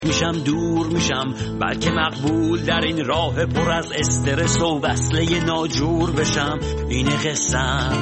میشم دور میشم بلکه مقبول در این راه پر از استرس و وصله ناجور بشم. اینه قسم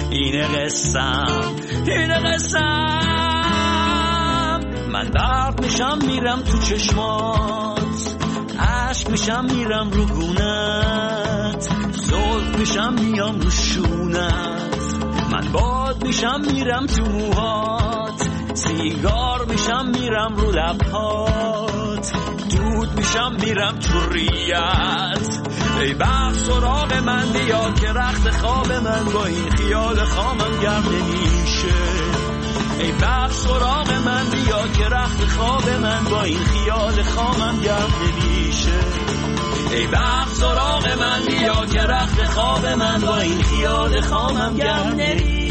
من درد میشم میرم تو چشمات، عشق میشم میرم رو گونت، زلف میشم میام رو شونت، من باد میشم میرم تو موهات، سیگار میشم میرم رو لبهات، دود میشم میرم تو ریت. ای بخت سراغ من بیا که رخت خواب من با این خیال خامم گرم نمیشه. ای بخت سراغ من بیا که رخت خواب من با این خیال خامم گرم نمیشه. ای بخت سراغ من بیا که رخت خواب من با این خیال خامم گرم نمیشه.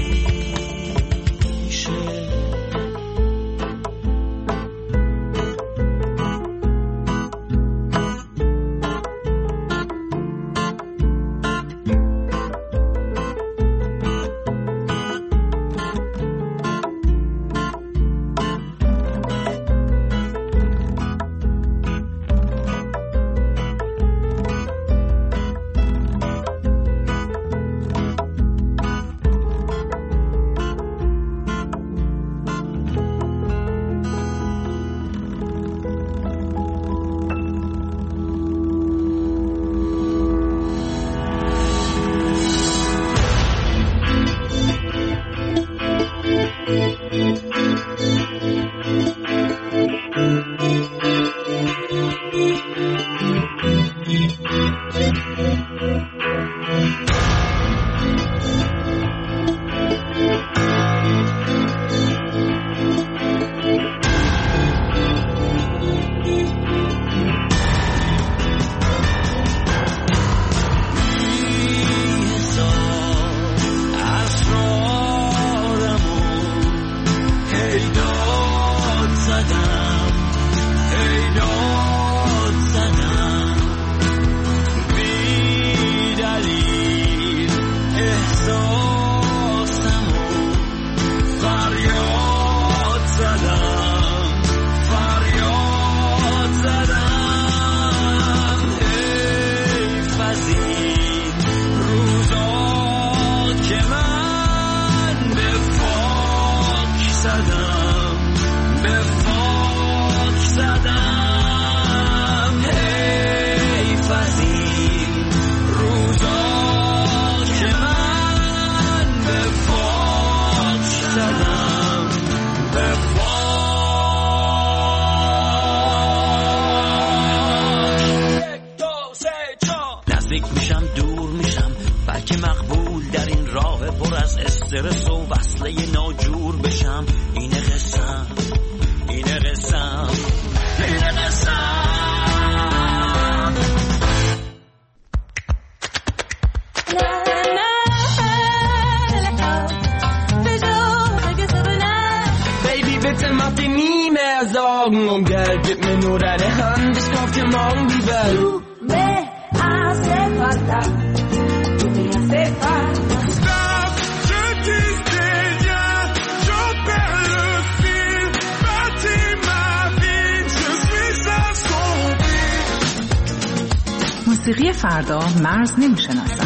موسیقی فردا مرز نمی‌شناسد.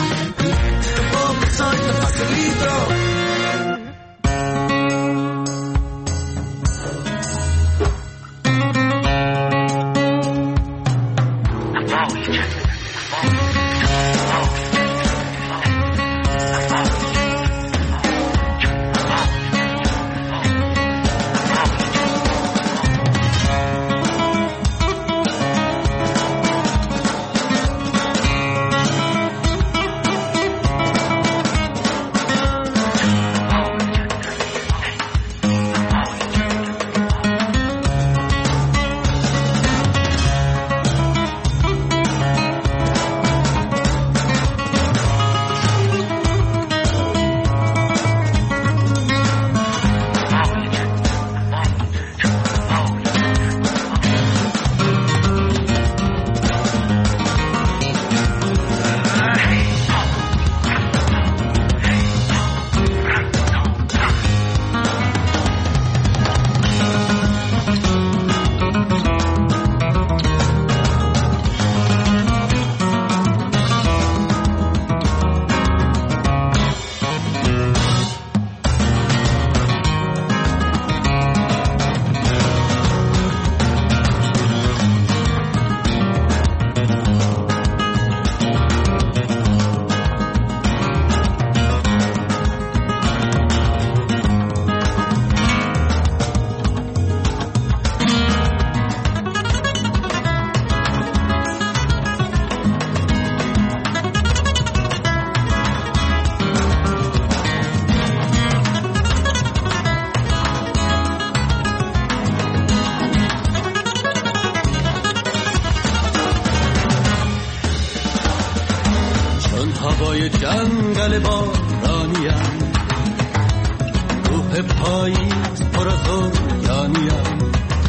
توی جنگل بارانیم، روح پاییز پر از اوریانیم،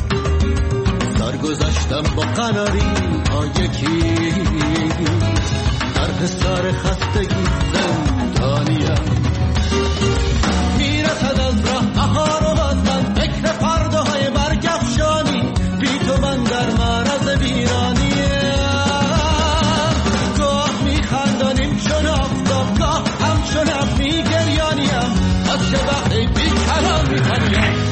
سرگذشتم با قناری ها یکی، در حصار خستگی زندانیم. میرسد از راه بهار و باز من فکر فرداهای برگفشانی، بی تو من در معرض ویرانیم. گاه میخندانیم چون آفتاب، گاه همچون ابر میگریانیم، از چه وقتی بی کلام میخوانیم.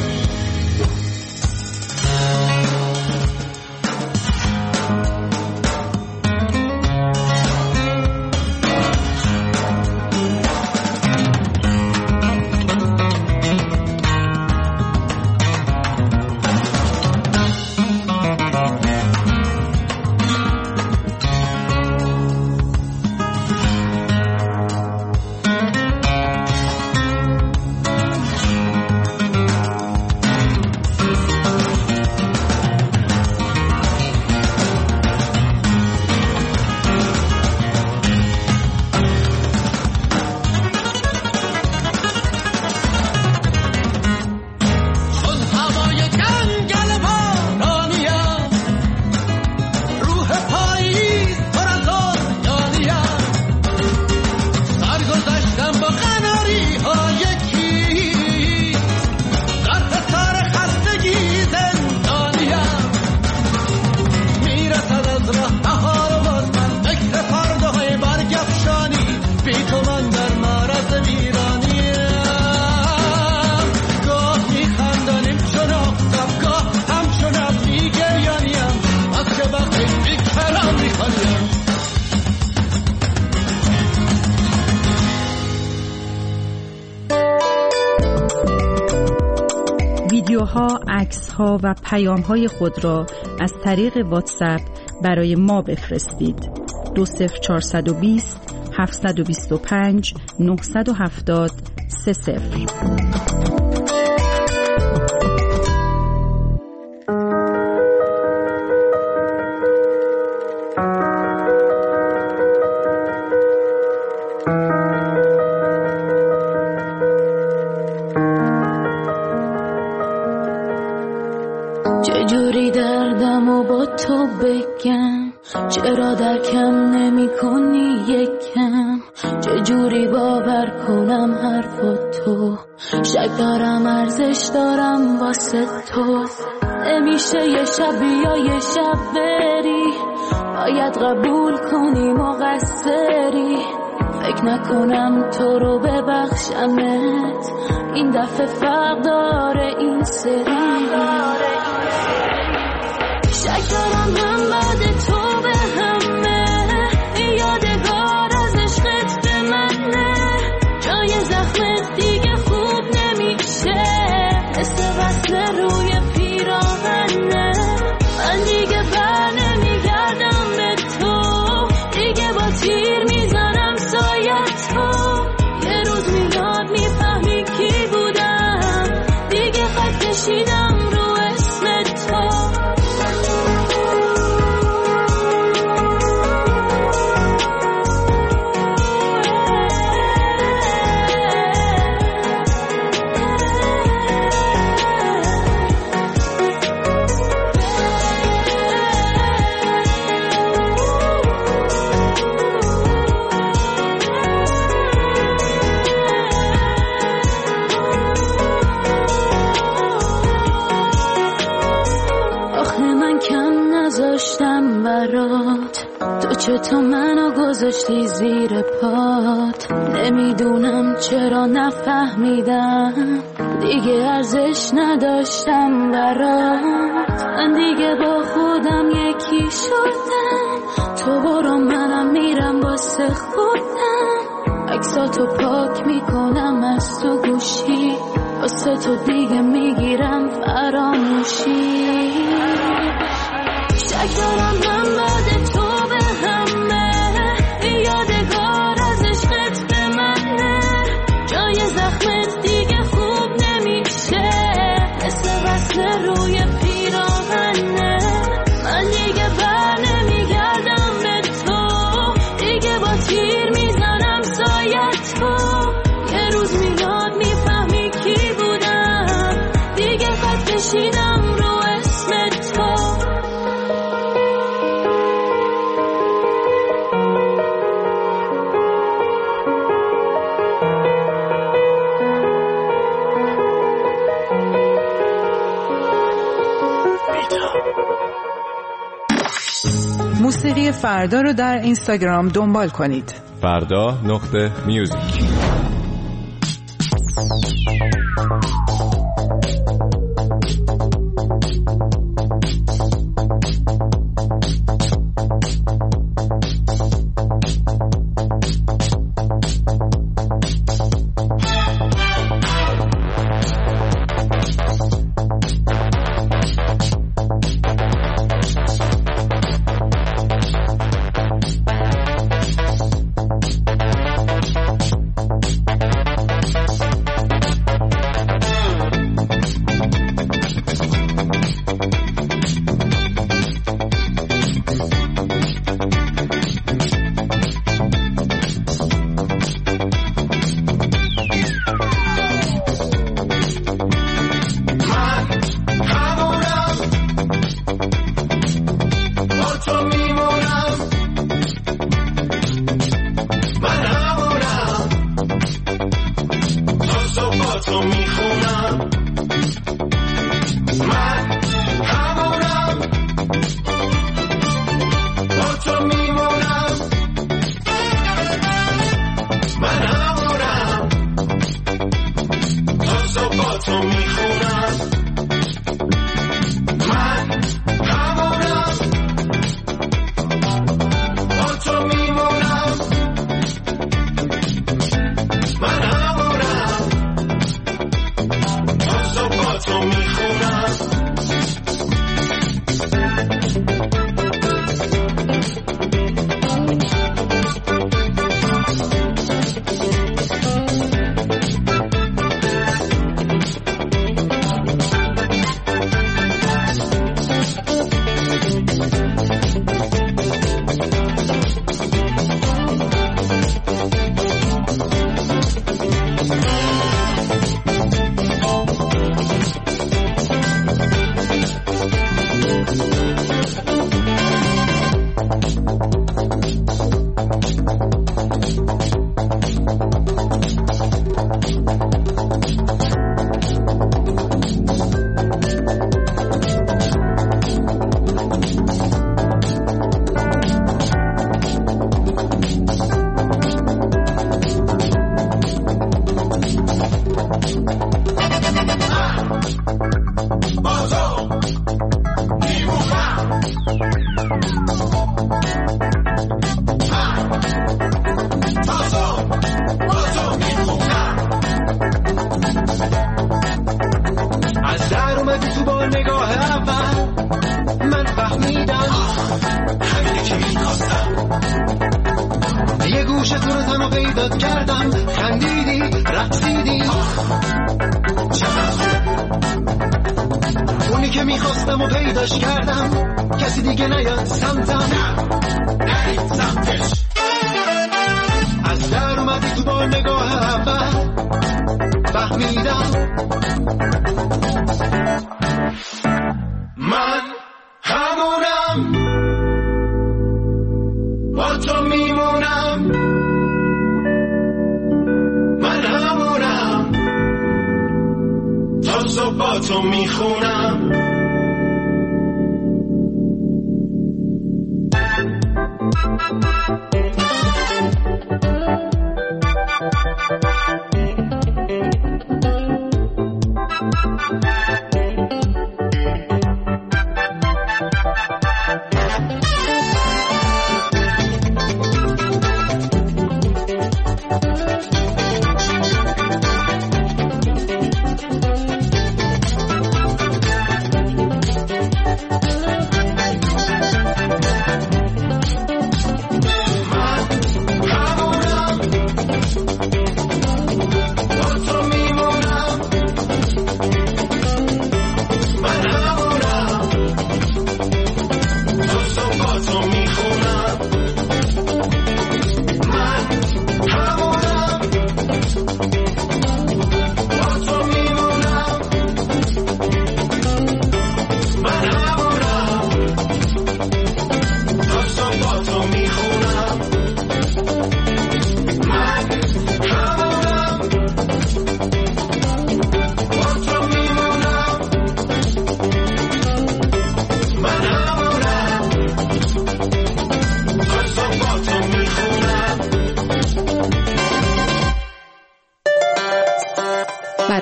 ویدیوها، عکس‌ها و پیام‌های خود را از طریق واتساپ برای ما بفرستید. 20420 725 970 30. چجوری دردم و با تو بگم، چرا درکم نمی کنی یکم، چجوری باور کنم حرفاتو، شک دارم ارزش دارم واسه تو. نمیشه یه شب یا یه شب بری، باید قبول کنی مقصری. فکر نکنم تو رو ببخشمت، این دفعه فرق داره این سری. شک دارم من بعد تو به همه، یادگار از عشقت به منه، جای زخمت دیگه خوب نمیشه، مثل وصل روی پیراهنه. من دیگه بر نمیگردم به تو، دیگه با تیر میزنم سایت تو. یه روز میاد میفهمی کی بودم، دیگه خط کشیدم رو اسم تو. تو منو گذاشتی زیر پات، نمیدونم چرا نفهمیدم، دیگه ارزش نداشتم برات. من دیگه با خودم یکی شدم، تو برو منم میرم واسه خودم. عکساتو پاک میکنم از تو گوشی، واسه تو دیگه میگیرم فراموشی. شک دارم من بعد تو به همه، یادگار از عشقت به منه، جای زخمت دیگه خوب نمیشه، مثل وصل روی پیراهنه. من دیگه بر نمیگردم به تو، دیگه با تیر میزنم موسیقی فردا رو در اینستاگرام دنبال کنید. فردا.music.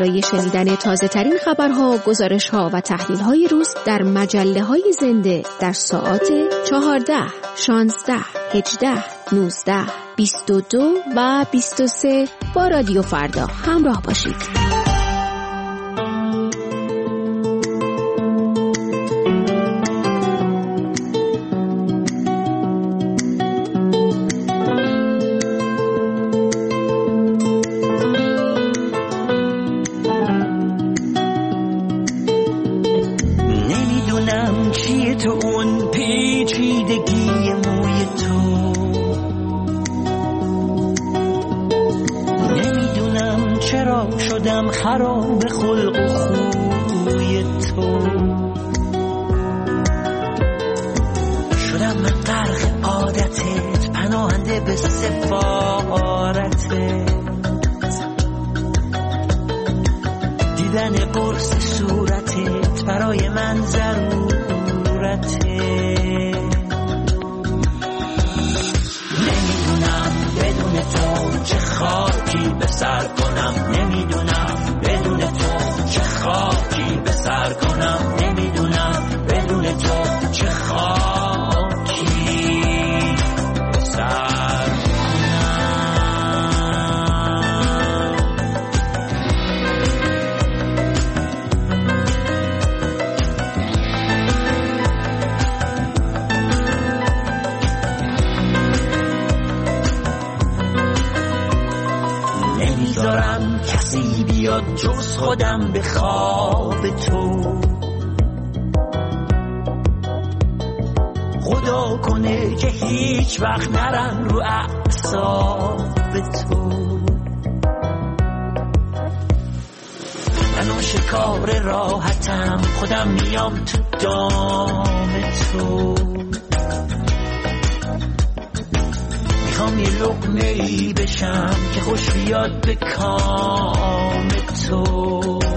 برای شنیدن تازه ترین خبرها، گزارش‌ها و تحلیل‌های روز در مجله‌های زنده در ساعات 14، 16، 18، 19، 22 و 23 با رادیو فردا همراه باشید. خراب خلق و خوی تو شدم من غرق عادتت، پناهنده به سفارتت، دیدن قرص صورتت برای من ضرورته. نمیدونم بدون تو چه خاکی به سر کنم، نمیدونم بدون تو چه خاکی به سر کنم، نمیدونم بدون تو چه خاکی به سر نمیذارم کسی بیاد جز خودم به خواب تو، خدا کنه که هیچ وقت نرم رو اعصاب تو. من آشکار راحتم، خودم میام تو دام تو، میخوام یه لقمه‌ای بشم که خوش بیاد به کام تو.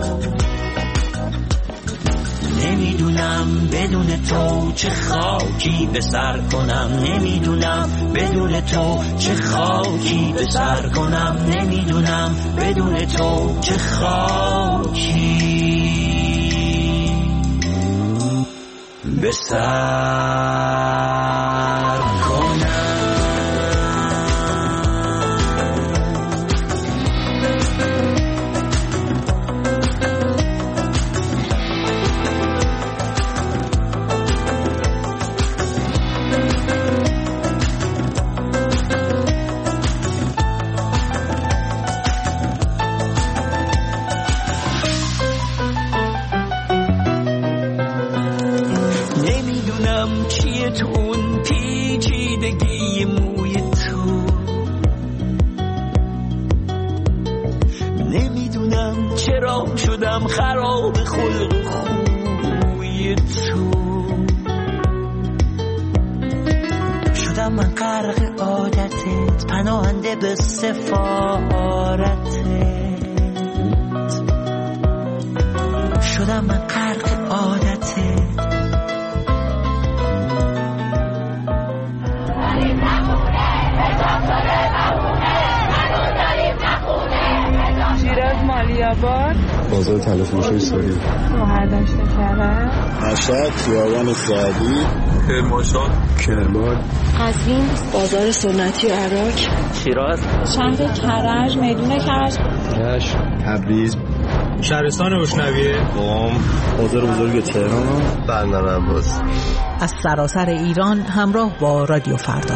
نمیدونم بدون تو چه خاکی به سر کنم، نمیدونم بدون تو چه خاکی به سر کنم، نمیدونم بدون تو چه خاکی به سر کنم. چیه تو اون پیچیدگی موی تو، نمیدونم چرا شدم خراب خلق و خوی تو، شدم من غرق عادتت، پناهنده به سفارتت، شدم من غرق عادتت. شیراز مالیاباد، بازار تلفروشی سوری، مهردشت کرد، مشهد، خیابان سعدی، کرمانشاه، کرمان، قزوین، بازار سنتی عراق، شیراز، شهر کرج، میدون کرج، رشت، تبریز، شهرستان روشنویه، قم، بازار بزرگ تهران، بندر عباس. از سراسر ایران همراه با رادیو فردا.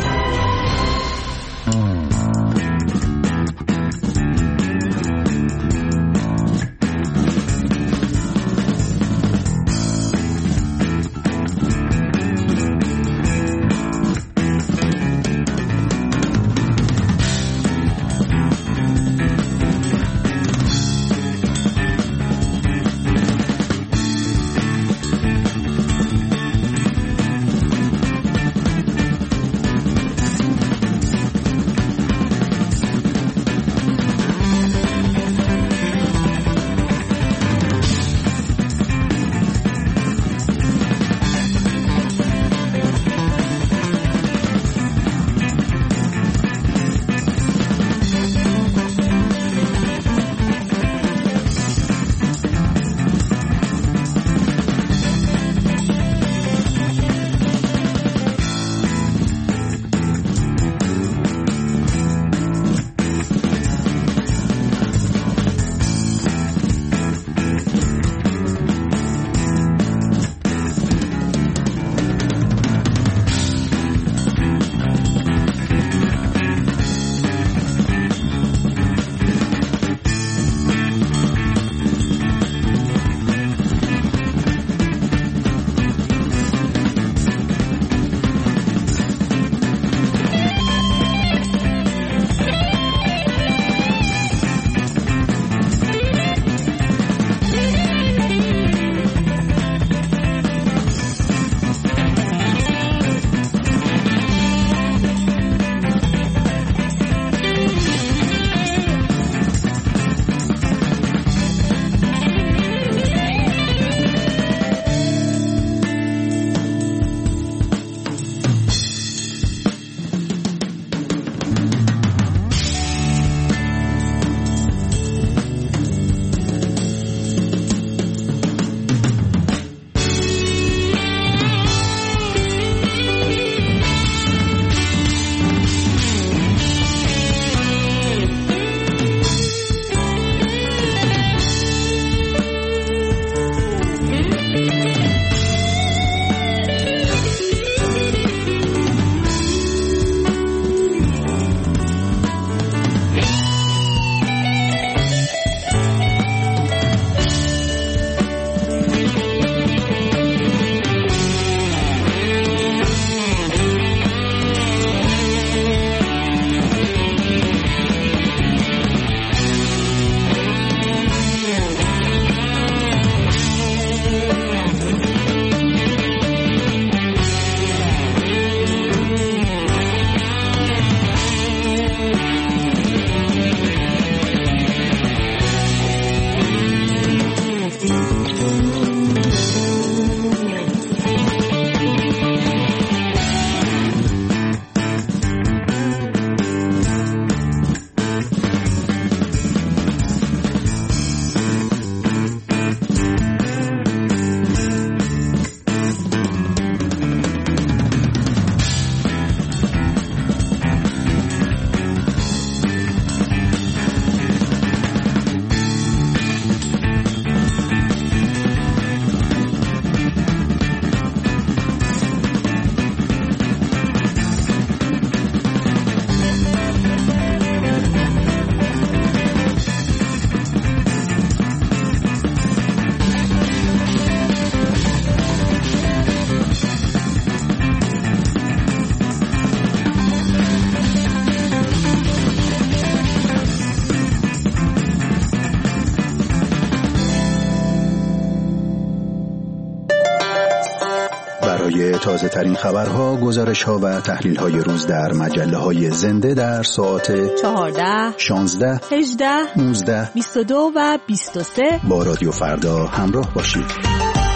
تازه ترین خبرها، گزارش‌ها و تحلیل‌های روز در مجله‌های زنده در ساعت 14 16 18 19 22 و 23 با رادیو فردا همراه باشید.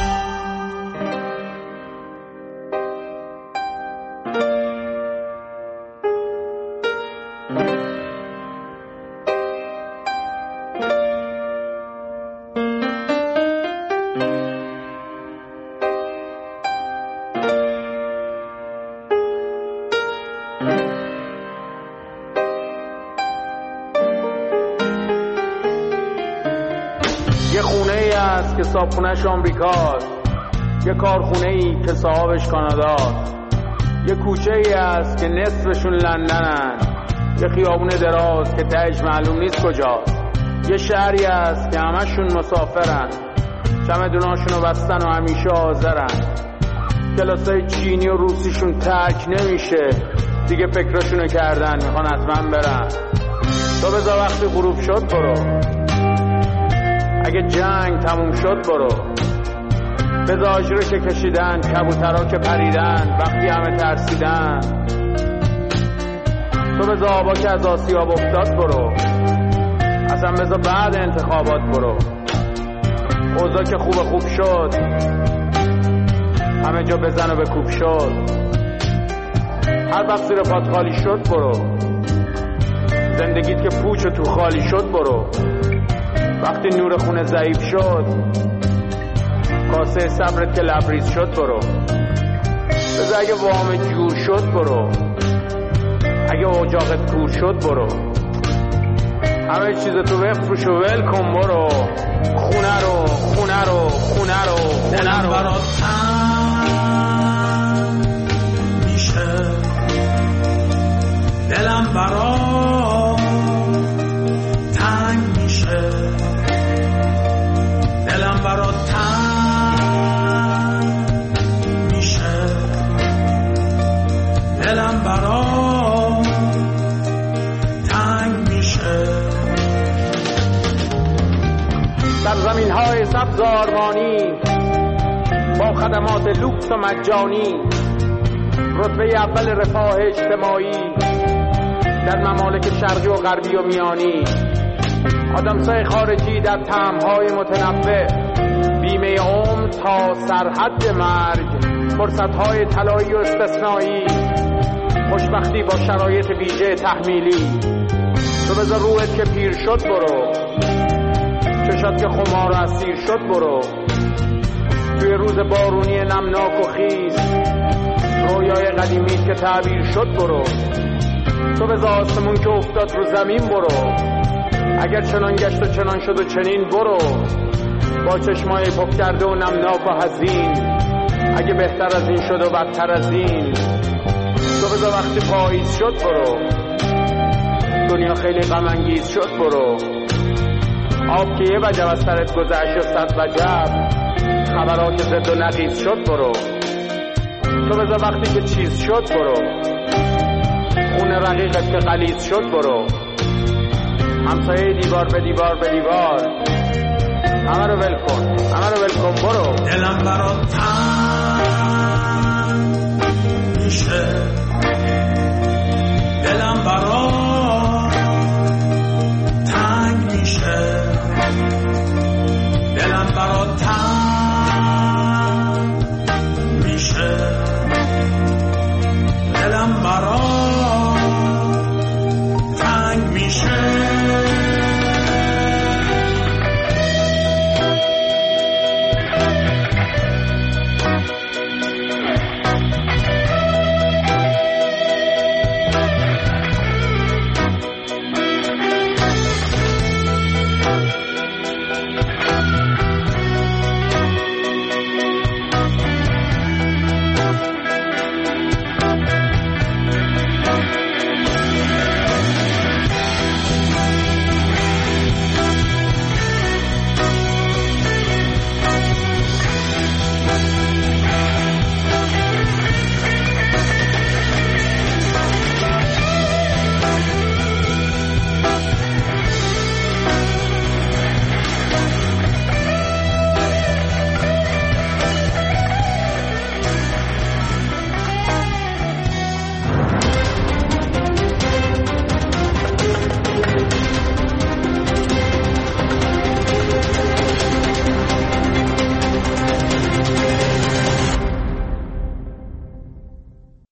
یه خونه ای است که صاحبخونه‌اش آمریکاست، یه کارخونه ای که صاحبش کاناداست، یه کوچه ای است که نصفشون لندنن، یه خیابون دراز که تهش معلوم نیست کجاست، یه شهری است که همشون مسافرن، چمدوناشونو بستن و همیشه حاضرن، کلاسای چینی و روسیشون ترک نمیشه، دیگه فکرشونو کردن میخوان حتما برن. تو بذار وقتی غروب شد برو، اگه جنگ تموم شد برو، بذار آجرو که کشیدن، کبوترها که پریدن وقتی همه ترسیدن، تو بذار آبا که از آسیاب افتاد برو، اصلا بذار بعد انتخابات برو، اوضاع که خوب شد همه جا بزن و بکوب شد، هر وقت زیر پات خالی شد برو، زندگیت که پوچ و تو خالی شد برو، وقتی نور خونه ضعیف شد کاسه صبرت که لبریز شد برو، بذار اگه وام جور شد برو، اگه اجاقت کور شد برو، همه چیز تو بفروش و ول کن برو، خونه رو خونه رو خونه رو خونه رو برات تنگ میشه، دلم برات تنگ میشه، دلم برات تنگ میشه، دلم برات تنگ میشه. در زمین های سبز آرمانی با خدمات لوکس و مجانی، رتبه اول رفاه اجتماعی در ممالک شرقی و غربی و میانی، آدمسای خارجی در طعم‌های متنوع، بیمه عمر تا سرحد مرگ، فرصت‌های طلایی و استثنایی، خوشبختی با شرایط ویژه تحمیلی. تو بذار روحت که پیر شد برو، چشات که خمار و اسیر شد برو، توی روز بارونی نمناک و خیس، رویای قدیمی که تعبیر شد برو، تو بذار آسمون که افتاد رو زمین برو، اگر چنان گشت و چنان شد و چنین برو، با چشمای پف کرده و نمناک و حزین، اگه بهتر از این شد و بدتر از این، تو بذار وقتی پاییز شد برو، دنیا خیلی غم انگیز شد برو، آب که یه وجب از سرت گذشت و صد وجب، خبرات زد و نقیز شد برو، تو بذار وقتی که چیز شد برو، خونه رقیقت که غلیظ شد برو، همسایه دیوار به دیوار به دیوار، همه رو ول کن برو، دلم برات تنگ